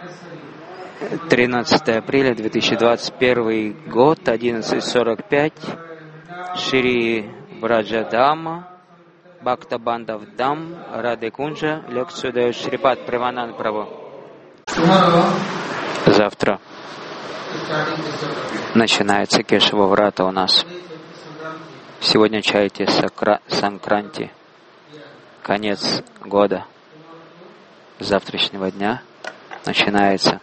13 апреля 2021 год, 11:45, Шри Враджадама, Бхактабандавдам, Рады Кунджа. Лекцию дает Шрипад Превананд Прабху. Завтра начинается Кешава Врата у нас. Сегодня Чайти Санкранти, конец года, с завтрашнего дня начинается.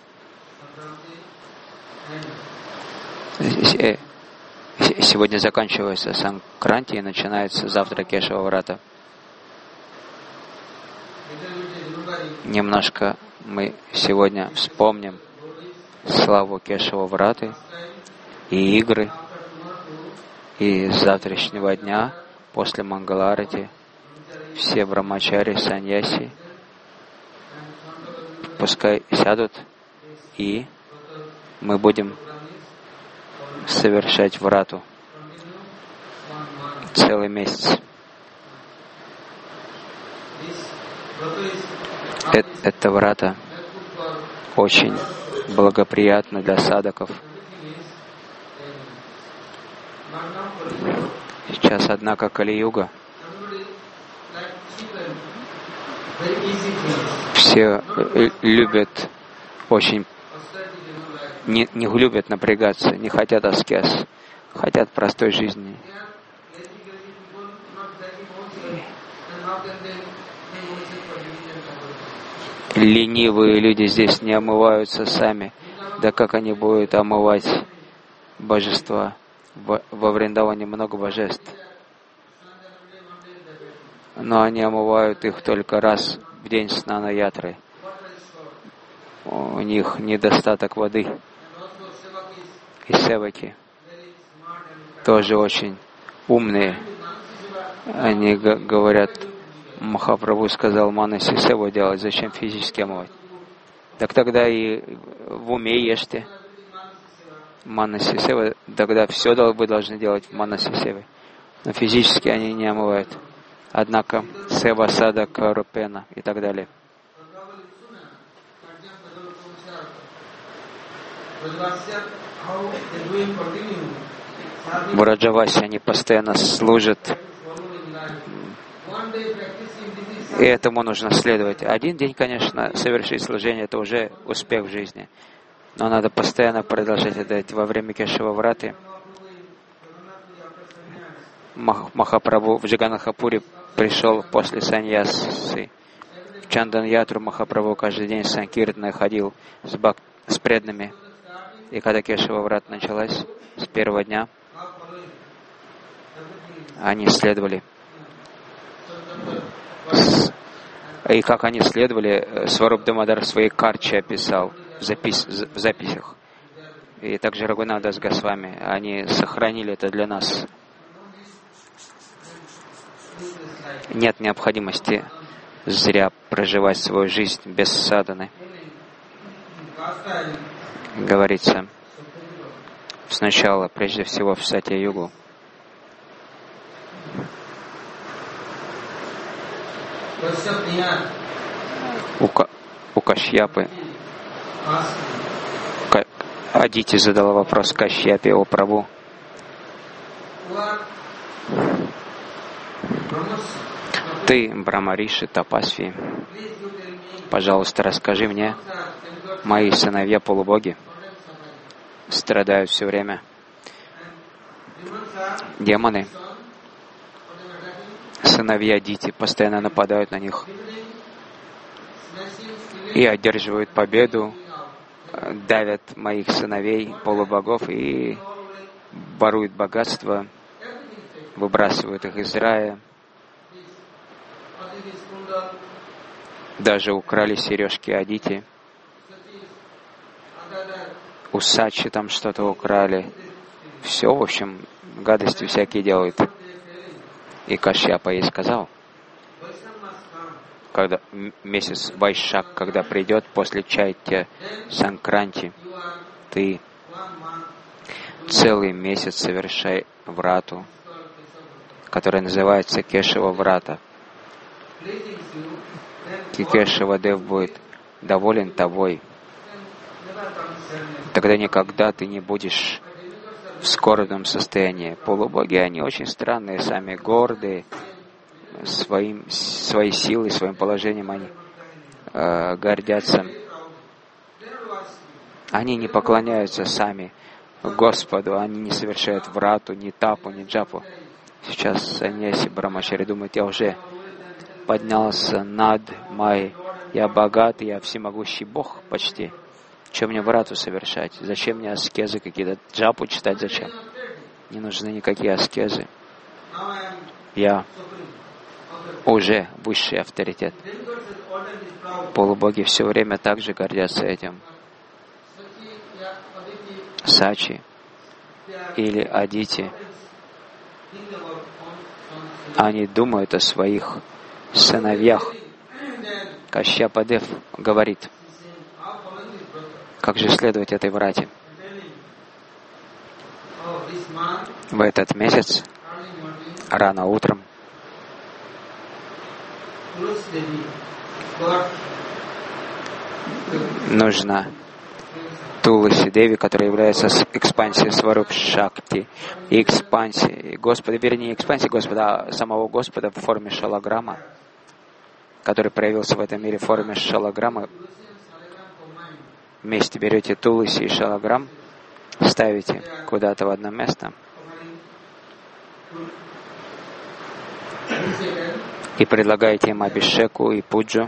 Сегодня заканчивается Санкранти и начинается завтра Кешава Врата. Немножко мы сегодня вспомним славу Кешава Враты и игры. И с завтрашнего дня, после Мангаларати, все брамачари, саньяси пускай сядут, и мы будем совершать врату целый месяц. Эта врата очень благоприятна для садаков. Сейчас, однако, Кали-юга. Все любят очень, не любят напрягаться, не хотят аскез, хотят простой жизни. Ленивые люди здесь не омываются сами. Да как они будут омывать божества? Во Вриндаване много божеств. Но они омывают их только раз в день снана-ятры. У них недостаток воды. И севаки тоже очень умные. Они говорят, Махапрабху сказал Манаси севу делать, зачем физически омывать? Так тогда и в уме ешьте. Манаси сева, тогда все вы должны делать в Манаси севе. Но физически они не омывают. Однако сева садака рупена и так далее. В Раджавасе они постоянно служат. И этому нужно следовать. Один день, конечно, совершить служение — это уже успех в жизни. Но надо постоянно продолжать это делать. Во время Кешава Враты Махапрабху в Джаганнатхапуре пришел после саньясы. В Чандан-ятру Махапрабху каждый день санкиртной ходил с преданными. И когда Кешава Врата началась, с первого дня, они следовали. И как они следовали, Сваруб Дамодар в своей карче описал в записях. И также Рагунадас Госвами, они сохранили это для нас. Нет необходимости зря проживать свою жизнь без садханы. Говорится сначала, прежде всего, в Сатья-югу. У Кашьяпы Адити задала вопрос Кашьяпе: о Прабху, ты Брахмариши Тапасви, пожалуйста, расскажи мне, мои сыновья полубоги страдают все время. Демоны, сыновья Дити, постоянно нападают на них и одерживают победу, давят моих сыновей, полубогов, и воруют богатство, выбрасывают их из рая. Даже украли сережки Адити. У Сачи там что-то украли. Все, в общем, гадости всякие делают. И Кашьяпа ей сказал, когда месяц Вайшак, когда придет после Чайтя Санкранти, ты целый месяц совершай врату, которая называется Кешава Врата. И Кешава Дев будет доволен тобой, тогда никогда ты не будешь в скорбном состоянии. Полубоги, они очень странные, сами гордые, своей силой, своим положением они гордятся. Они не поклоняются сами Господу, они не совершают врату, ни тапу, ни джапу. Сейчас саньяси Брахмачари думает, я уже поднялся над Майей, я богатый, я всемогущий Бог почти. Чем мне врату совершать? Зачем мне аскезы какие-то? Джапу читать зачем? Не нужны никакие аскезы. Я уже высший авторитет. Полубоги все время также гордятся этим. Сачи или Адити, они думают о своих сыновьях. Кашьяпа-дев говорит, как же следовать этой врате? В этот месяц, рано утром, нужно Туласи Деви, которая является экспансией Сваруб Шакти, и экспансией Господа, вернее, экспансией Господа, а самого Господа в форме шалаграма, который проявился в этом мире в форме шалаграма. Вместе берете Туласи и шалаграм, ставите куда-то в одно место и предлагаете им абишеку и пуджу.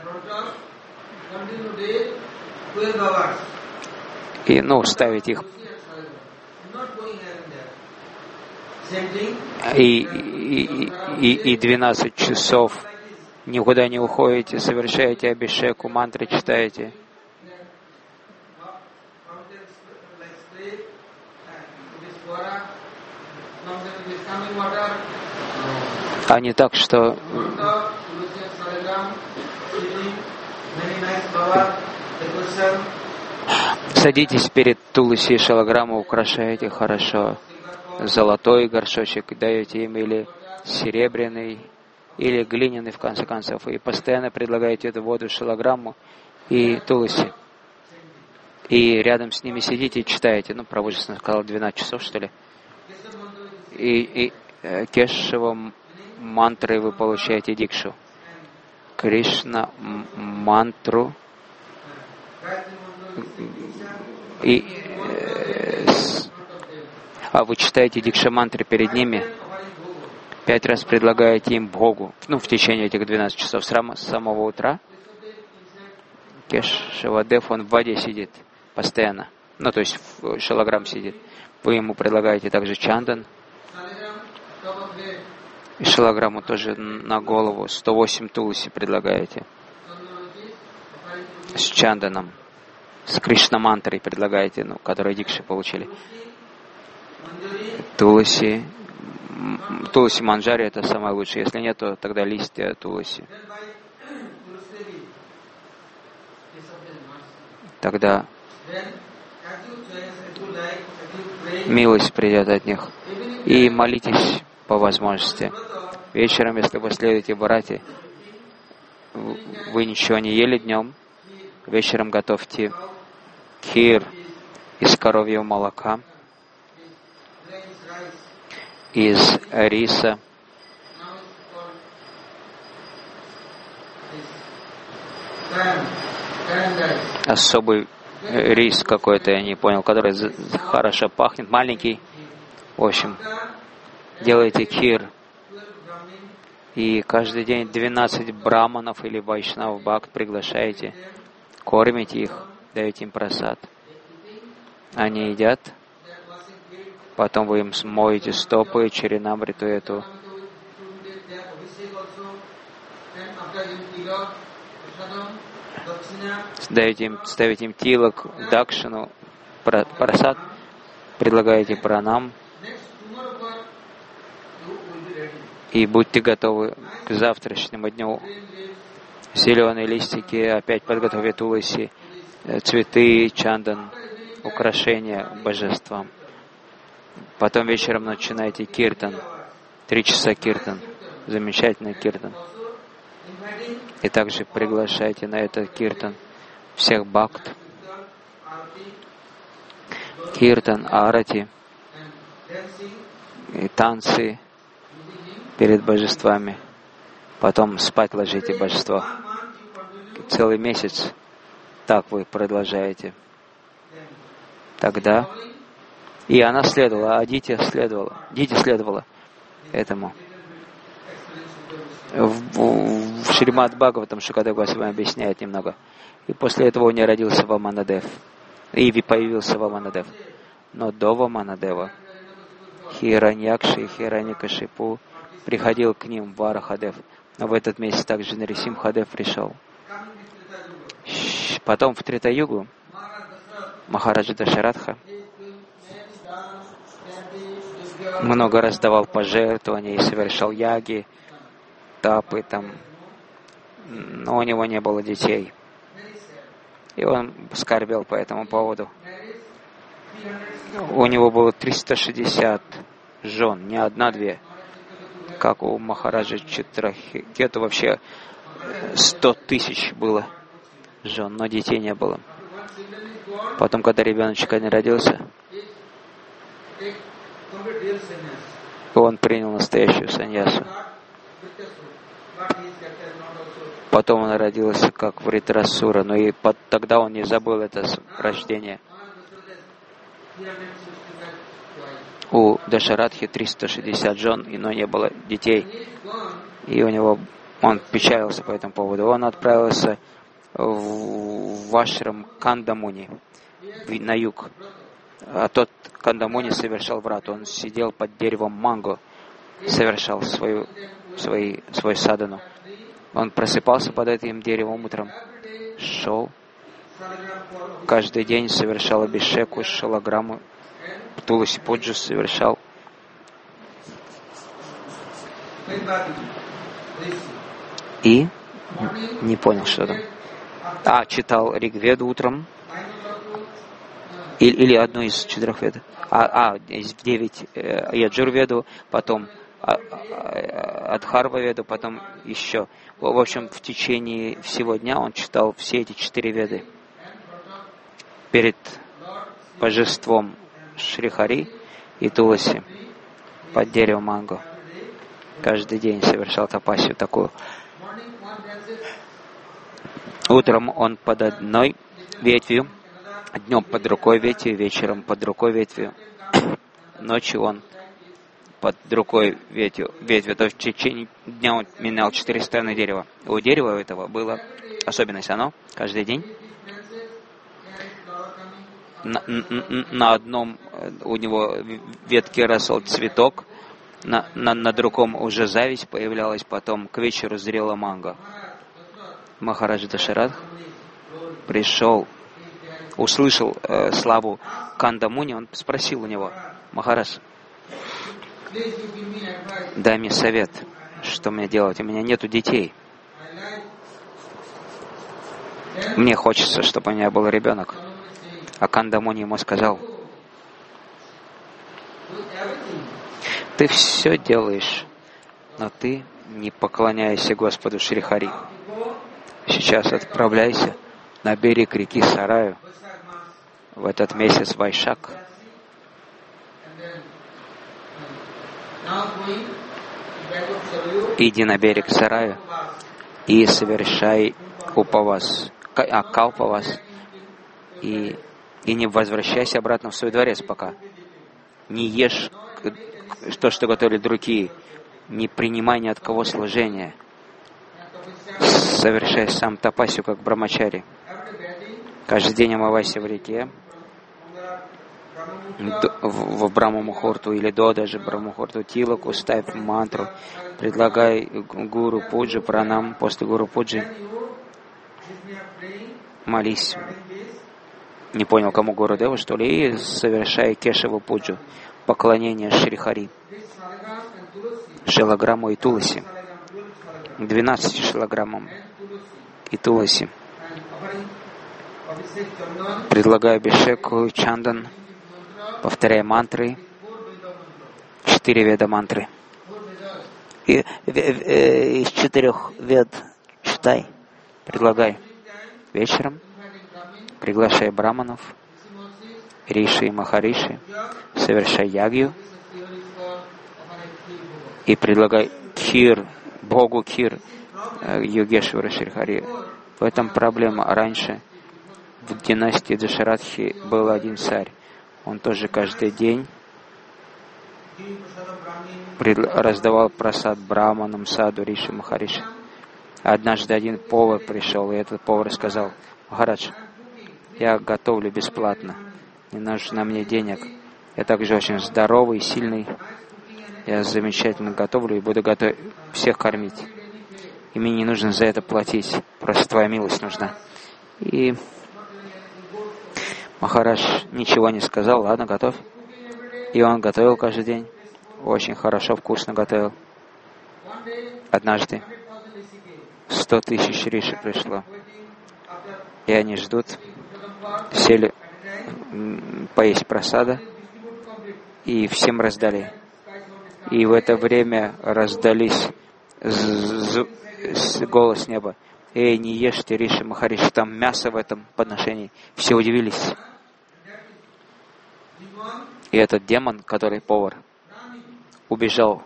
И, ставить их и 12 часов никуда не уходите, совершаете абишеку, мантры читаете. А не так, что садитесь перед Туласи и шалаграмму, украшаете хорошо. Золотой горшочек даете им, или серебряный, или глиняный, в конце концов. И постоянно предлагаете эту воду, шалаграмму и Туласи. И рядом с ними сидите и читаете. Прабхупада сказал 12 часов, что ли. И Кешава мантрой вы получаете дикшу. Кришна мантру. А вы читаете дикша-мантры перед ними, 5 раз предлагаете им Богу, в течение этих 12 часов с самого утра. Кешавадев, он в воде сидит постоянно, то есть в шалаграм сидит. Вы ему предлагаете также чандан, и шалаграмму тоже на голову, 108 туласи предлагаете с чанданом. С Кришна-мантрой предлагаете, которые дикши получили. Туласи манджари — это самое лучшее. Если нет, то тогда листья туласи. Тогда милость придет от них. И молитесь по возможности. Вечером, если вы следуете Бхарати, вы ничего не ели днем, вечером готовьте кир из коровьего молока, из риса, особый рис какой-то, я не понял, который хорошо пахнет, маленький. В общем, делайте кир. И каждый день 12 браманов или вайшнав бхакт приглашаете, кормите их, даете им прасад. Они едят, потом вы им смоете стопы, чаринамриту эту. Ставите им тилок, дакшину, прасад, предлагаете пранам. И будьте готовы к завтрашнему дню. Зеленые листики, опять подготовьте туласи, цветы, чандан, украшения божествам. Потом вечером начинайте киртан. 3 часа киртан. Замечательный киртан. И также приглашайте на этот киртан всех бхакт. киртан, арати и танцы перед божествами. Потом спать ложите божество. Целый месяц так вы продолжаете. Тогда и она следовала, а Дити следовала этому. В Шримад Бхагаватам Шукадев Госвами объясняет немного. И после этого у нее родился Ваманадев. И появился Ваманадев. Но до Ваманадева Хираньякши и Хираньякашипу приходил к ним Варахадев. Но в этот месяц также Нарисимхадев пришел. Потом в Тритаюгу Махараджа Дашаратха много раз давал пожертвования и совершал яги, тапы там, но у него не было детей. И он скорбел по этому поводу. У него было 360 жен, не одна-две, как у Махараджа Читракету вообще 100 тысяч было жен, но детей не было. Потом, когда ребеночек не родился, он принял настоящую саньясу. Потом он родился как Вритрасура, но и тогда он не забыл это рождение. У Дашаратхи 360 жен, но не было детей. И он печалился по этому поводу. Он отправился в ашрам Кандамуни, на юг. А тот Кандамуни совершал врат. Он сидел под деревом манго, совершал свой садану. Он просыпался под этим деревом утром, шел, каждый день совершал абишеку, шалаграмму, туласи пуджу совершал. И не понял, что там. Читал Ригведу утром, или одну из 4 вед. Из 9 Яджурведу, потом Адхарва-веду, потом еще. В общем, в течение всего дня он читал все эти 4 веды. Перед божеством Шрихари и Туласи под деревом манго. Каждый день совершал тапасию такую. Утром он под одной ветвью, днем под другой ветвью, вечером под другой ветвью. Ночью он под другой ветвью. То есть в течение дня он менял 4 стороны дерева. У дерева этого была особенность. Оно каждый день на одном у него ветке росл цветок, на другом уже зависть появлялась, потом к вечеру зрела манго. Махараджа Дашаратх пришел, услышал славу Кандамуни, он спросил у него: Махарадж, дай мне совет, что мне делать, у меня нету детей. Мне хочется, чтобы у меня был ребенок. А Кандамуни ему сказал: ты все делаешь, но ты не поклоняйся Господу Шрихари. Сейчас отправляйся на берег реки Сараю в этот месяц Вайшак. Иди на берег Сараю и совершай калпавас, и не возвращайся обратно в свой дворец пока. Не ешь то, что готовили другие. Не принимай ни от кого служения. Совершай сам тапасию, как брамачари. Каждый день омывайся в реке, в Брамамухурту или до даже Брамамухурту Тилаку, ставь мантру, предлагай гуру пуджи, пранам, после гуру пуджи молись. Не понял, кому Гуру Дева, что ли, и совершай кешеву пуджу, поклонение Шрихари, шалаграмму и туласи, 12 шалаграммам и туласи. Предлагаю абишеку, чандан, повторяй мантры, 4 веда мантры. И из 4 вед читай, предлагай вечером, приглашай браманов, Риши и Махариши, совершай ягью и предлагай кир, Богу кир, Йогешвара Шрихари. В этом проблема. Раньше в династии Дашаратхи был один царь. Он тоже каждый день раздавал прасад браманам, саду, риши, махариши. Однажды один повар пришел, и этот повар сказал: «Махарадж, я готовлю бесплатно, не нужно мне денег. Я также очень здоровый, сильный, я замечательно готовлю и буду всех кормить. И мне не нужно за это платить, просто твоя милость нужна». И Махарадж ничего не сказал: «Ладно, готовь». И он готовил каждый день, очень хорошо, вкусно готовил. Однажды 100 тысяч риши пришло, и они ждут, сели поесть прасада, и всем раздали. И в это время раздались голос неба: «Эй, не ешьте риши, махариши, там мясо в этом подношении». Все удивились. И этот демон, который повар, убежал.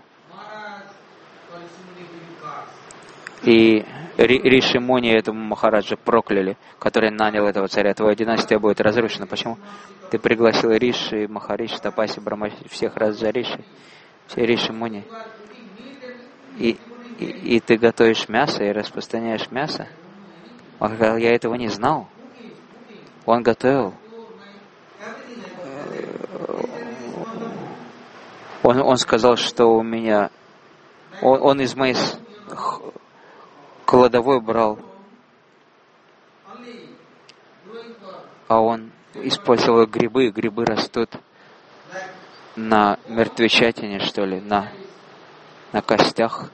И Риши Муни этому Махараджа прокляли, который нанял этого царя. Твоя династия будет разрушена. Почему? Ты пригласил Риши, Махариши, Тапаси, Брамаши, всех Раджариши, все Риши Муни. И ты готовишь мясо и распространяешь мясо? Он сказал: я этого не знал. Он готовил. Он сказал, что у меня... Он из моей кладовой брал, а он использовал грибы. Грибы растут на мертвечатине, что ли, на костях.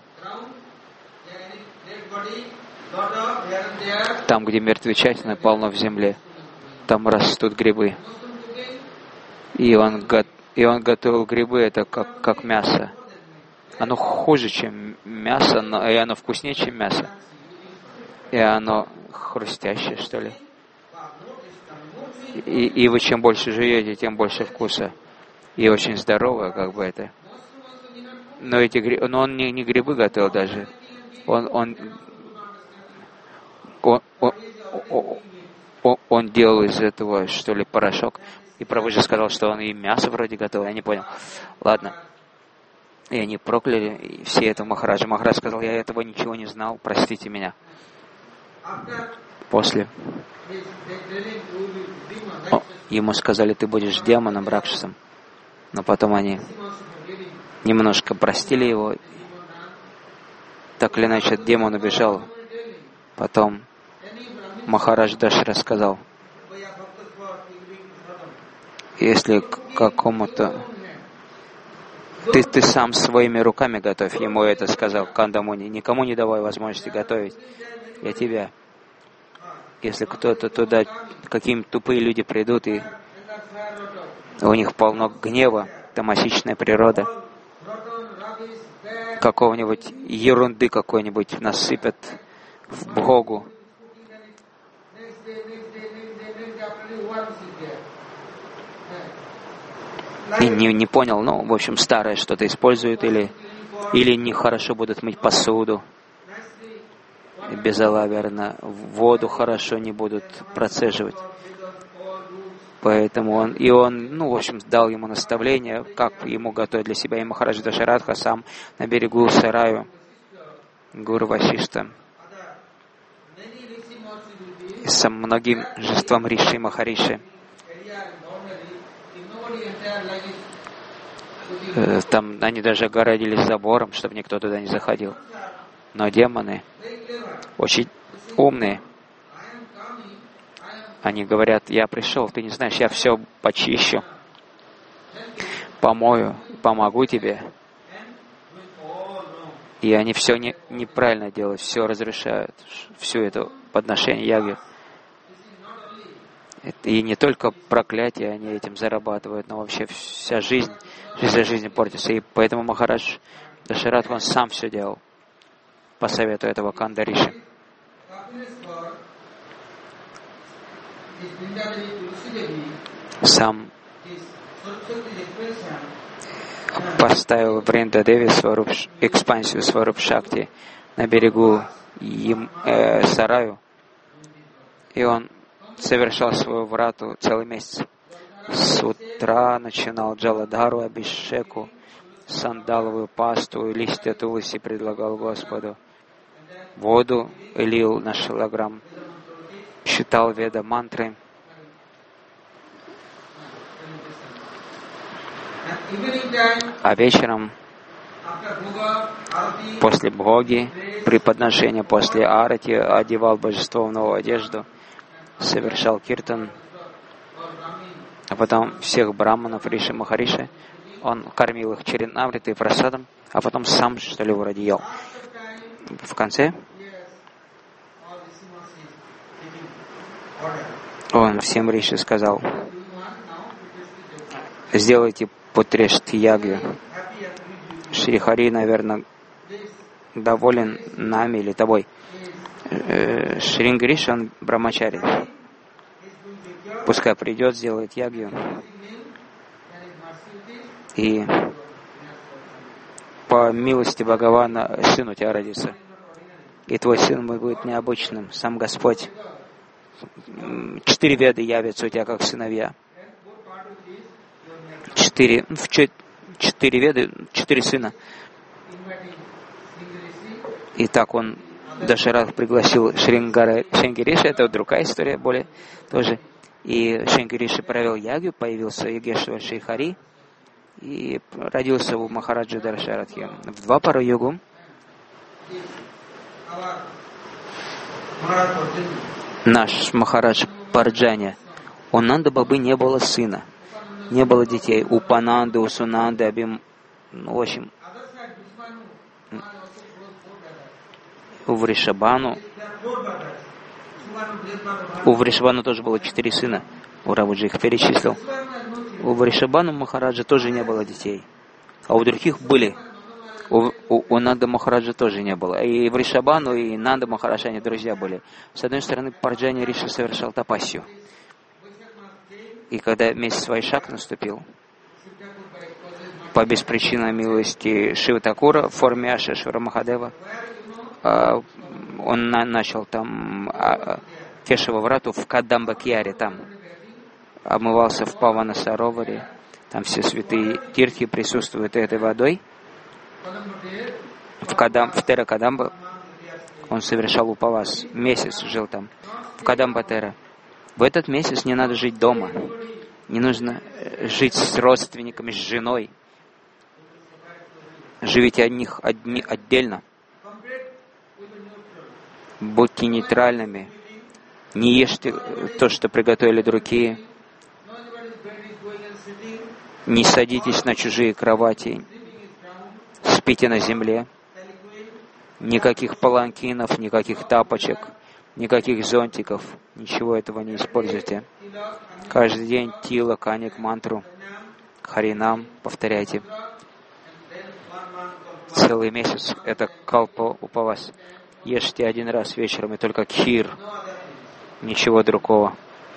Там, где мертвечатина полно в земле, там растут грибы. И он готовил грибы, это как мясо. Оно хуже, чем мясо, и оно вкуснее, чем мясо. И оно хрустящее, что ли. И вы чем больше жуете, тем больше вкуса. И очень здоровое, как бы это. Но он не грибы готовил даже. Он делал из этого, что ли, порошок. И Прабху же сказал, что он и мясо вроде готовил. Я не понял. Ладно. И они прокляли все это Махараджа. Махарадж сказал: я этого ничего не знал, простите меня. После ему сказали: ты будешь демоном, ракшасом. Но потом они немножко простили его. Так или иначе, демон убежал. Потом Махарадж Дашара сказал: если какому-то... Ты сам своими руками готовь. Ему это сказал Кандамуни. Никому не давай возможности готовить. Я тебя. Если кто-то туда, какие-то тупые люди придут, и у них полно гнева, тамасичная природа, какого-нибудь ерунды какой-нибудь насыпят в Богу. И не понял, в общем, старое что-то используют, или нехорошо будут мыть посуду, безалаберно, воду хорошо не будут процеживать. Поэтому он, в общем, дал ему наставление, как ему готовить для себя. И Махарадж Дашаратха сам на берегу Сараю, Гуру Васишта, и со многим жеством Риши и Махариши. Там они даже огородились забором, чтобы никто туда не заходил. Но демоны очень умные. Они говорят: я пришел, ты не знаешь, я все почищу, помою, помогу тебе. И они все неправильно делают, все разрушают, всю это подношение яги. И не только проклятие они этим зарабатывают, но вообще вся жизнь портится. И поэтому Махарадж Дашаратха, он сам все делал по совету этого Кандариши. Сам поставил Вриндадеви экспансию Сваруб Шакти на берегу Сараю, и он совершал свою врату целый месяц. С утра начинал Джаладхару, Абишеку, сандаловую пасту и листья туласи предлагал Господу. Воду лил на шилаграм, читал веда мантры. А вечером, после бхоги, при подношении после арати, одевал божество в новую одежду, совершал киртан, а потом всех браманов, риши, махариши, он кормил их чаринамритой и прасадом, а потом сам, что ли, вроде ел. В конце он всем риши сказал: сделайте путрешти ягью. Шри Хари, наверное, доволен нами или тобой. Шринга Риши, он брамачари. Пускай придет, сделает ягью. И по милости Бхагавана сын у тебя родится. И твой сын будет необычным. Сам Господь. 4 веды явятся у тебя как сыновья. 4 веды, 4 сына. И так он Дашарат пригласил Шринги Риши, это другая история, более тоже. И Шринги Риши провел ягью, появился Йогешвар Шри Хари, и родился у Махараджа Дашаратхи. В Двапара югу наш Махарадж Парджаня, у Нанда Бабы не было сына, не было детей. У Пананды, у Сунанды, в общем, у Вришабану тоже было 4 сына. У Рабуджи их перечислил. У Вришабану Махараджа тоже не было детей. А у других были. У Нанда Махараджа тоже не было. И Вришабану, и Нанда Махараджа, они друзья были. С одной стороны, Парджани Риши совершал тапасью. И когда месяц Вайшак наступил, по беспричинной милости Шивы Такура в форме Ашешвара Махадева, он начал там Кешава Врату в Кадамбакьяре, там омывался в Павана Сароваре, там все святые тиртхи присутствуют этой водой. В Тера Кадамба он совершал упавас, месяц жил там, в Кадамба-Тера. В этот месяц не надо жить дома, не нужно жить с родственниками, с женой. Живите отдельно. Будьте нейтральными. Не ешьте то, что приготовили другие. Не садитесь на чужие кровати. Спите на земле. Никаких паланкинов, никаких тапочек, никаких зонтиков. Ничего этого не используйте. Каждый день тила, каник, мантру, харинам повторяйте. Целый месяц это калпа упавас. Ешьте один раз вечером и только кхир, ничего другого.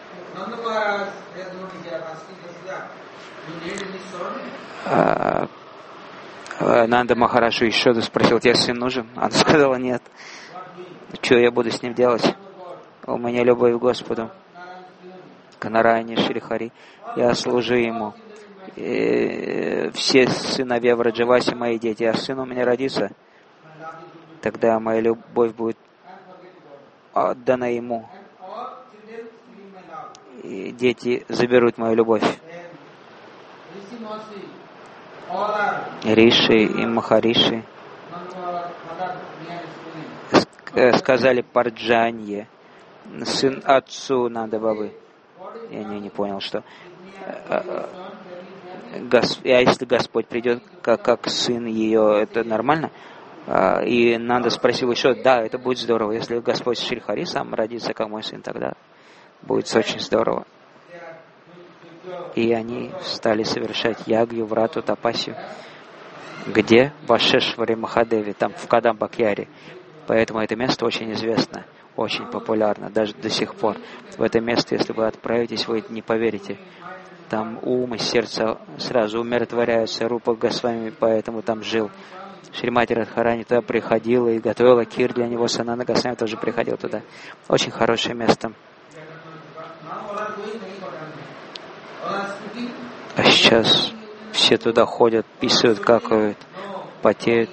Нанда Махараджу еще спросил: тебе сын нужен? Она сказала: нет. Что я буду с ним делать? У меня любовь к Господу, к Нараяне Шри Хари. Я служу ему. И все сыновья Враджаваси мои дети, а сын у меня родится, тогда моя любовь будет отдана ему. И дети заберут мою любовь. Риши и Махариши сказали Парджанье, сын отцу Нанда Бабы. Я не понял, что... если Господь придет как сын ее, это нормально? И Нанда спросил еще: да, это будет здорово. Если Господь Шри Хари сам родится как мой сын, тогда будет очень здорово. И они стали совершать ягью, врату, тапасью. Где? В Ашешваре Махадеве, там в Кадамбакьяре. Поэтому это место очень известно, очень популярно, даже до сих пор. В это место, если вы отправитесь, вы не поверите. там ум и сердце сразу умиротворяются. Рупа Госвами поэтому там жил. Шримати Радхарани туда приходила и готовила кир для него. Санана Госвами тоже приходил туда. Очень хорошее место. А сейчас все туда ходят, писают, какают, потеют.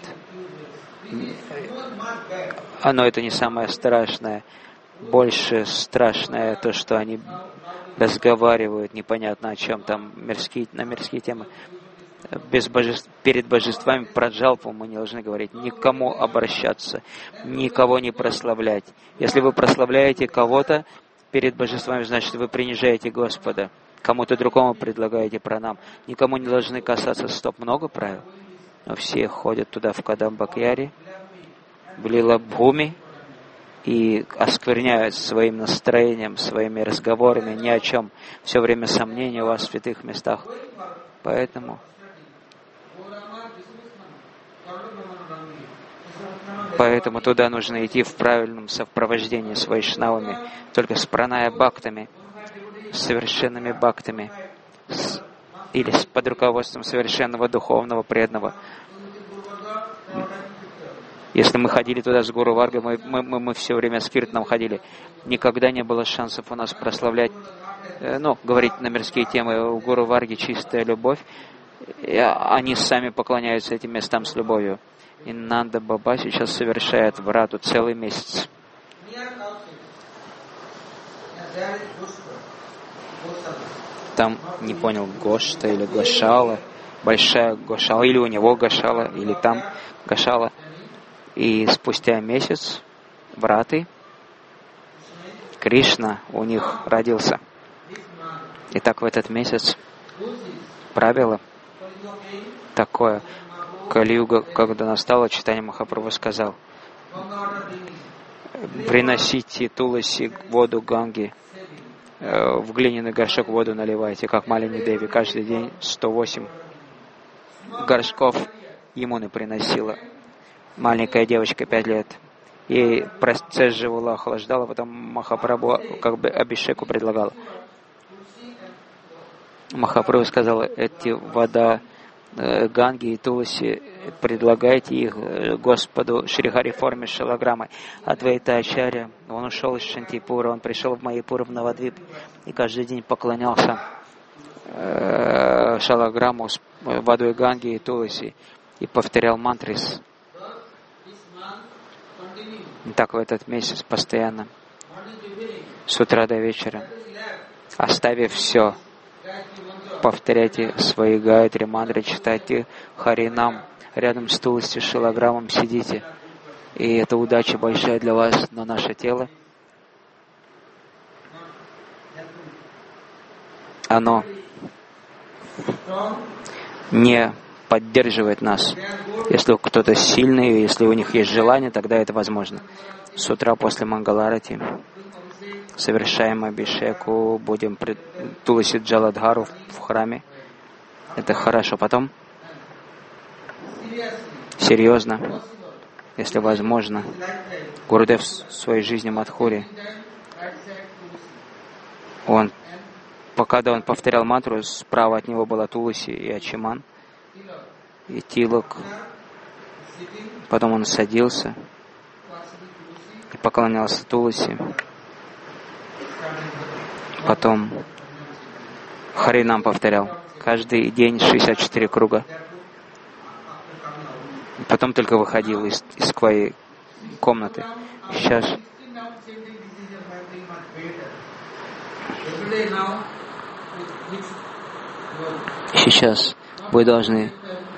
Но это не самое страшное. Больше страшное то, что они разговаривают непонятно о чем, там на мирские темы. Перед божествами про джалпу мы не должны говорить, никому обращаться, никого не прославлять. Если вы прославляете кого-то перед божествами, значит, вы принижаете Господа. Кому-то другому предлагаете пранам. Никому не должны касаться стоп. Много правил. Но все ходят туда в Кадамбакьяри, в Лилабхуми, и оскверняют своим настроением, своими разговорами, ни о чем. Все время сомнения у вас в святых местах. Поэтому туда нужно идти в правильном сопровождении с вайшнавами, только с праная-бхактами, с совершенными бхактами, или под руководством совершенного духовного преданного. Если мы ходили туда с Гуру Варгой, мы все время с Киртаном ходили. Никогда не было шансов у нас прославлять, говорить на мирские темы. У Гуру Варги чистая любовь. И они сами поклоняются этим местам с любовью. И Нанда Баба сейчас совершает врату целый месяц. Там, не понял, Гошта или Гошала, большая Гошала, или у него Гошала, или там Гошала. И спустя месяц враты Кришна у них родился. И так в этот месяц правило такое. Кали-юга, когда настало, Чайтанья Махапрабху сказал: приносите Туласи воду Ганги, в глиняный горшок воду наливайте, как Малини Деви. Каждый день 108 горшков Ямуны приносила. Маленькая девочка, 5 лет. Ей процесс живола охлаждала, потом Махапрабху как бы абишеку предлагал. Махапрабху сказал: эти вода Ганги и Туласи, предлагайте их Господу Шрихари в форме шалаграммы. Адвайта Ачарья, он ушел из Шантипура, он пришел в Майяпур, в Навадвип, и каждый день поклонялся шалаграмму с водой Ганги и Туласи и повторял мантрис. И так в этот месяц постоянно, с утра до вечера, оставив все, повторяйте свои гайатри, мантры, читайте Харинам, рядом с Туласи шилограммом сидите. И это удача большая для вас, но наше тело, оно не поддерживает нас. Если кто-то сильный, если у них есть желание, тогда это возможно. С утра после Мангаларати совершаем абишеку, будем Туласи Джаладхару в храме. Это хорошо. Потом, серьезно, если возможно, Гурудев в своей жизни Мадхури, когда он повторял мантру, справа от него была Туласи и Ачиман, и Тилок. Потом он садился и поклонялся Туласи. Потом Харинам повторял. Каждый день 64 круга. Потом только выходил из своей комнаты. Сейчас вы должны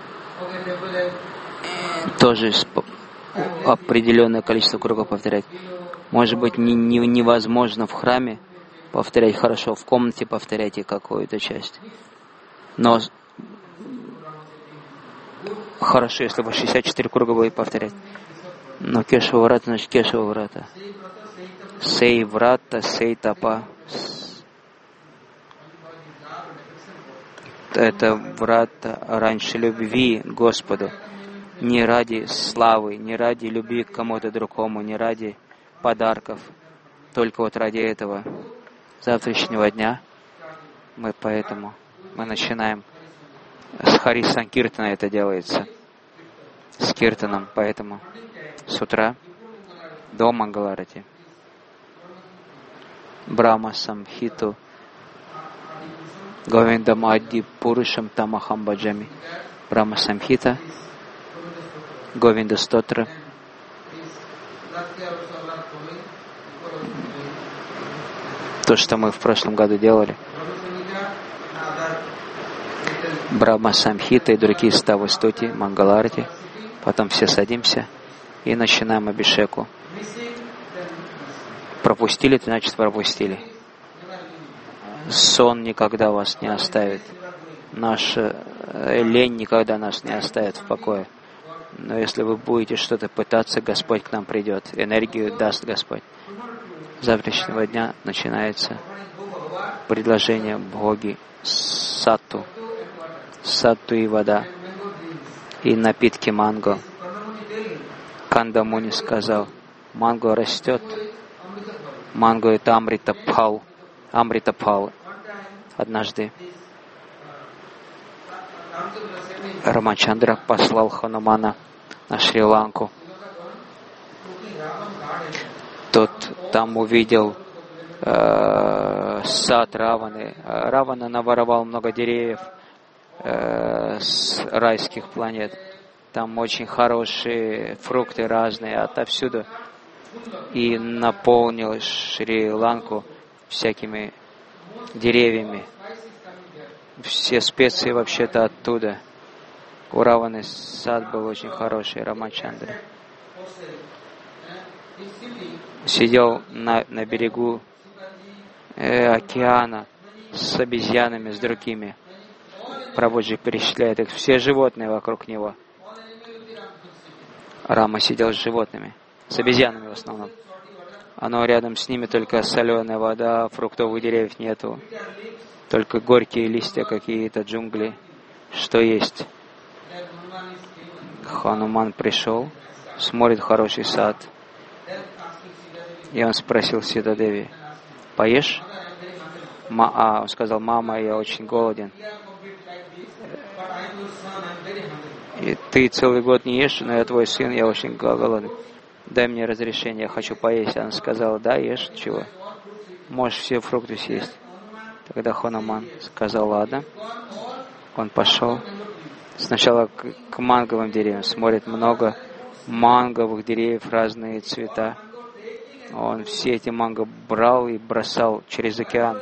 тоже определенное количество кругов повторять. Может быть, невозможно в храме повторять хорошо, в комнате повторяйте какую-то часть. Но хорошо, если вы 64 круга будете повторять. Но Кешава Врата, значит Кешава Врата. Сей Врата, сей Тапа. Это врата раньше любви Господу. Не ради славы, не ради любви к кому-то другому, не ради подарков. Только вот ради этого завтрашнего дня мы поэтому Мы начинаем с Хари Санкиртана, это делается, с Киртаном, поэтому с утра до Мангаларати. Брахма Самхиту Говиндам Адди Пурушам Тамахам Баджами. Брахма Самхита, Говинда Стотра. То, что мы в прошлом году делали. Брахма Самхита и другие ставы стути, Мангаларати. Потом все садимся и начинаем абишеку. Пропустили, значит пропустили. Сон никогда вас не оставит. Наша лень никогда нас не оставит в покое. Но если вы будете что-то пытаться, Господь к нам придет. Энергию даст Господь. С завтрашнего дня начинается предложение Бхоги сатту. Сатту и вода. И напитки манго. Канда Муни сказал, манго растет. Манго — это Амрита Пхал. Амрита Пхал. Однажды Рамачандра послал Ханумана на Шри-Ланку. Тот там увидел сад Раваны. Равана наворовал много деревьев с райских планет. Там очень хорошие фрукты разные отовсюду. И наполнил Шри-Ланку всякими деревьями. Все специи вообще-то оттуда. У Раваны сад был очень хороший, Рамачандра. Сидел на берегу океана с обезьянами, с другими. Прабхуджи перечисляет их, все животные вокруг него. Рама сидел с животными, с обезьянами в основном. Оно рядом с ними только соленая вода, фруктовых деревьев нету. Только горькие листья какие-то, джунгли. Что есть? Хануман пришел, смотрит хороший сад. И он спросил Сита-Деви, поешь? Он сказал, мама, я очень голоден. И ты целый год не ешь, но я твой сын, я очень голоден. Дай мне разрешение, я хочу поесть. Она сказала, да, ешь, чего? Можешь все фрукты съесть. Тогда Хануман сказал, ладно. Он пошел сначала к манговым деревьям, смотрит много манговых деревьев, разные цвета. Он все эти манго брал и бросал через океан.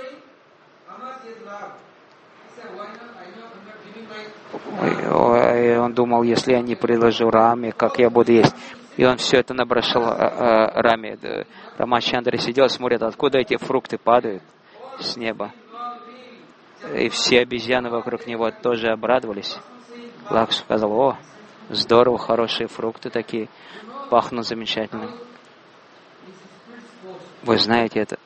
И он думал, если я не приложу Раме, как я буду есть. И он все это набросал Раме. Рамачандра сидел, смотрит, откуда эти фрукты падают с неба. И все обезьяны вокруг него тоже обрадовались. Лакшман сказал, о, здорово, хорошие фрукты такие, пахнут замечательно. Вы знаете это?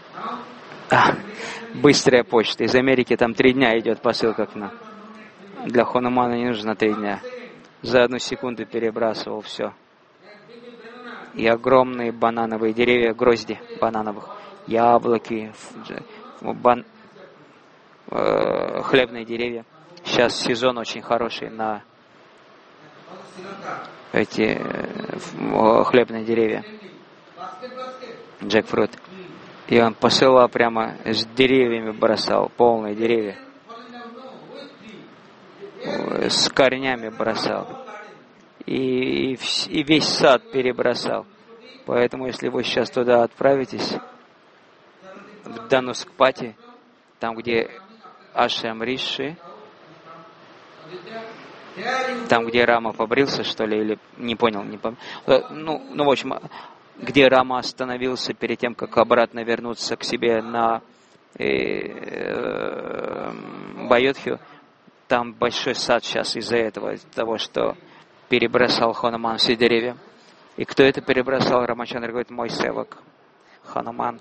Быстрая почта. Из Америки там 3 дня идет посылка к нам. Для Ханумана не нужно 3 дня. За 1 секунду перебрасывал все. И огромные банановые деревья, грозди банановых, яблоки, хлебные деревья. Сейчас сезон очень хороший на эти хлебные деревья. Джекфрут. И он посылал прямо с деревьями, бросал, полные деревья. С корнями бросал. И весь сад перебросал. Поэтому, если вы сейчас туда отправитесь, в Данускпати, там, где Ашрам Риши, там, где Рама побрился, что ли, или не понял, ну, в общем, где Рама остановился перед тем, как обратно вернуться к себе на Байодхю, там большой сад сейчас из-за этого, из-за того, что перебросал Хануман все деревья. И кто это перебросал? Рамачандра говорит, мой севак, Хануман.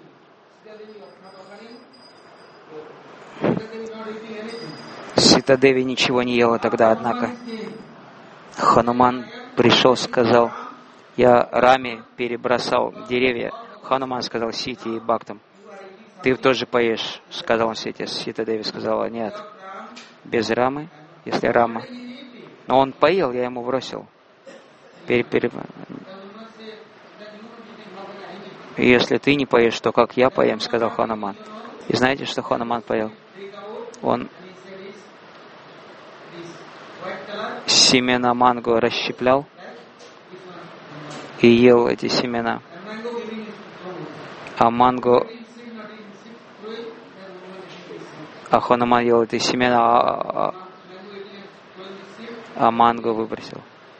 Сита-Деви ничего не ела тогда, однако. Хануман пришел, сказал, я Раме перебросал деревья. Хануман сказал Сити и Бхактам, ты тоже поешь, сказал он Сите. Сита Деви сказала, нет, без рамы, если рама. Но он поел, я ему бросил. Если ты не поешь, то как я поем, сказал Хануман. И знаете, что Хануман поел? Он семена манго расщеплял и ел эти семена. А Хануман ел эти семена, а манго выбросил.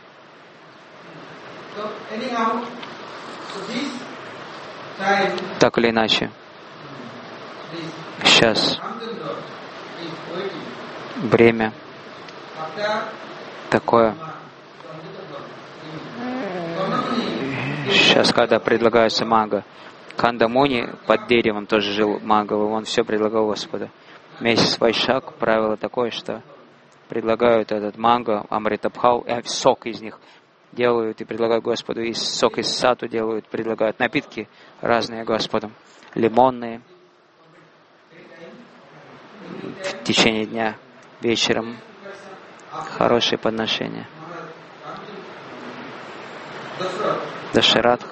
Так или иначе, сейчас время такое. Сейчас, когда предлагается манго, Кандамуни под деревом тоже жил манговым, он все предлагал Господу. Месяц Вайшак, правило такое, что предлагают этот манго, амритабхау, сок из них делают и предлагают Господу, и сок из сату делают, предлагают напитки разные Господу, лимонные в течение дня, вечером хорошие подношения. Дашаратх,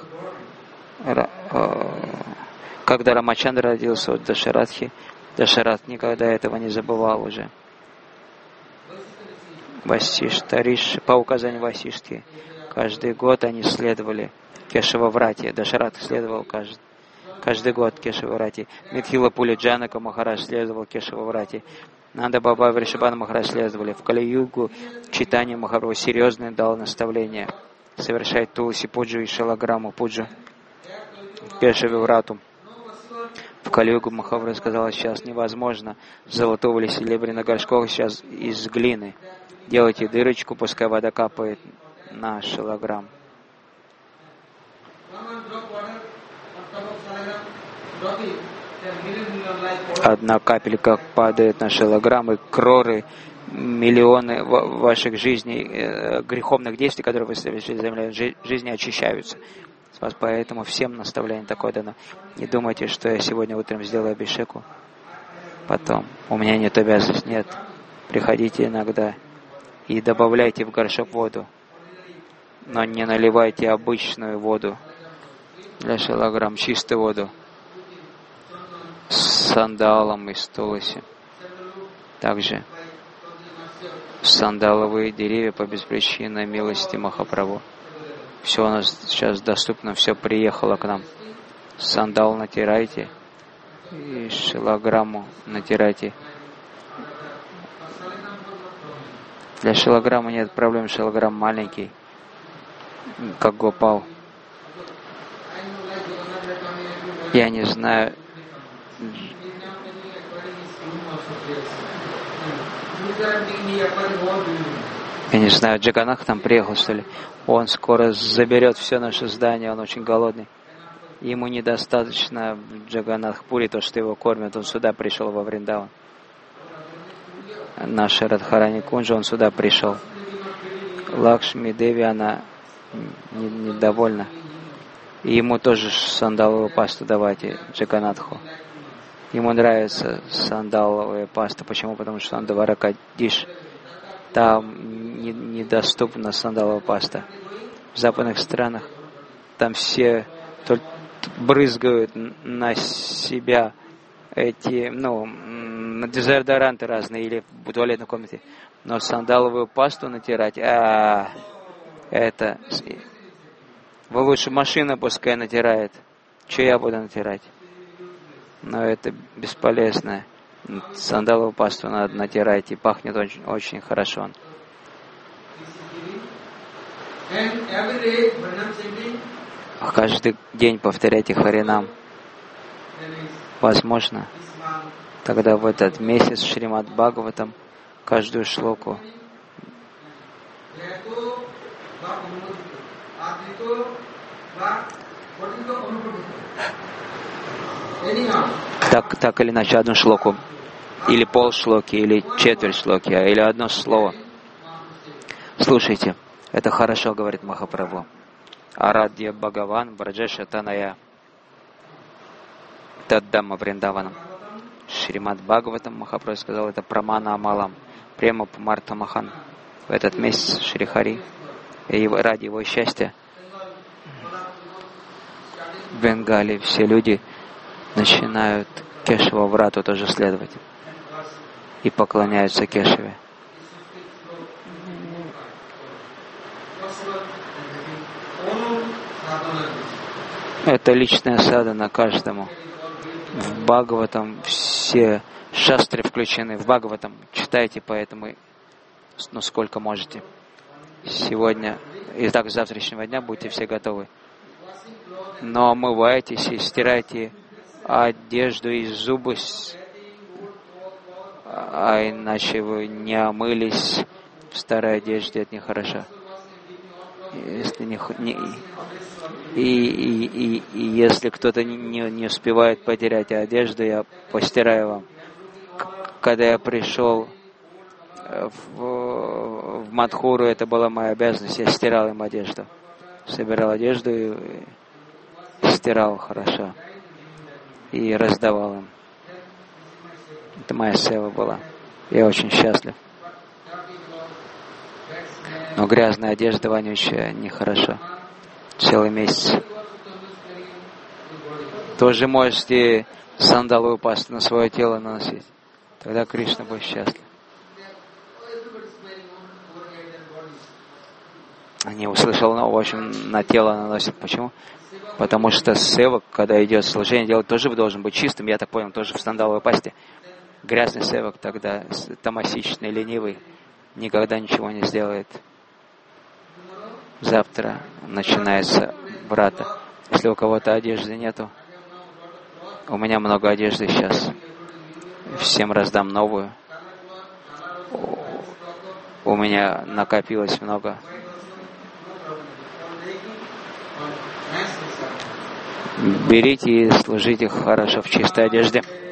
когда Рамачандра родился от Дашаратхи, Дашаратх никогда этого не забывал уже. Васиштариш, по указанию Васиштхи, каждый год они следовали Кешававрати. Дашаратх следовал каждый год Кешававрати. Митхила Пуля Джанака Махарадж следовал Кешававрати. Нанда Баба и Вришабхана Махарадж следовали. В Кали-югу читание Махапрабху серьезное дало наставление совершать Туласи Пуджу и Шалаграму Пуджу, Кешававрату. В Кали-югу Махапрабху сказал, сейчас невозможно золотого или серебряного горшков, сейчас из глины. Делайте дырочку, пускай вода капает на шалаграм. Одна капелька падает на шалаграм, и кроры, миллионы ваших жизней, греховных действий, которые вы совершили в жизни, очищаются. Поэтому всем наставление такое дано. Не думайте, что я сегодня утром сделаю абишеку, потом у меня нет обязанностей. Нет. Приходите иногда и добавляйте в горшок воду, но не наливайте обычную воду для шалаграм, чистую воду с сандалом из туласи. Также сандаловые деревья по беспричинной милости Махапрабху. Все у нас сейчас доступно, все приехало к нам. Сандал натирайте и шалаграмму натирайте. Для шалаграмма нет проблем, шалаграм маленький, как Гопал. Я не знаю, Джаганнах там приехал, что ли. Он скоро заберет все наше здание, он очень голодный. Ему недостаточно в Джаганнатхпуре то, что его кормят. Он сюда пришел во Вриндаван. Наша Радхарани Кунджа, он сюда пришел. Лакшми Деви, она недовольна. И ему тоже сандаловую пасту давайте, Джаганнатху. Ему нравится сандаловая паста. Почему? Потому что он Дваракадиш. Там недоступна сандаловая паста. В западных странах там все только брызгают на себя эти, дезодоранты разные или в туалетной комнате. Но сандаловую пасту натирать, это... Вы лучше машина пускай натирает. Че я буду натирать? Но это бесполезно. Сандаловую пасту надо натирать, и пахнет очень, очень хорошо. Каждый день повторяйте Харинам. Возможно, тогда в этот месяц Шримад Бхагаватам каждую шлоку так или иначе одну шлоку, или полшлоки, или четверть шлоки, или одно слово. Слушайте, это хорошо, говорит Махапрабху. Арадья Бхагаван Браджеша Таная. Таддама Вриндаванам. Шримад Бхагаватам Махапрабху сказал, это Прамана Амалам, Према Пумарта Махан. В этот месяц Шри Хари, и ради его счастья, в Бенгале все люди начинают Кешава Врату тоже следовать и поклоняются Кешаве. Это личная садхана каждому. В Бхагаватам все шастры включены. В Бхагаватам читайте, поэтому сколько можете. Сегодня и так с завтрашнего дня будьте все готовы. Но омывайтесь и стирайте одежду и зубы, а иначе вы не омылись в старой одежде, это нехорошо. Если если кто-то не успевает потерять одежду, я постираю вам. Когда я пришел в Мадхуру, это была моя обязанность, я стирал им одежду. Собирал одежду и стирал хорошо. И раздавал им. Это моя сева была. Я очень счастлив. Но грязная одежда, вонючая, нехорошо. Целый месяц. Тоже можете сандаловую пасту на свое тело наносить. Тогда Кришна будет счастлив. Не услышал, но в общем на тело наносят. Почему? Потому что севак, когда идет служение, делать тоже должен быть чистым. Я так понял, тоже в сандаловой пасте. Грязный севак тогда тамасичный, ленивый, никогда ничего не сделает. Завтра начинается врата. Если у кого-то одежды нету, у меня много одежды сейчас. Всем раздам новую. У меня накопилось много. Берите и служите хорошо в чистой одежде.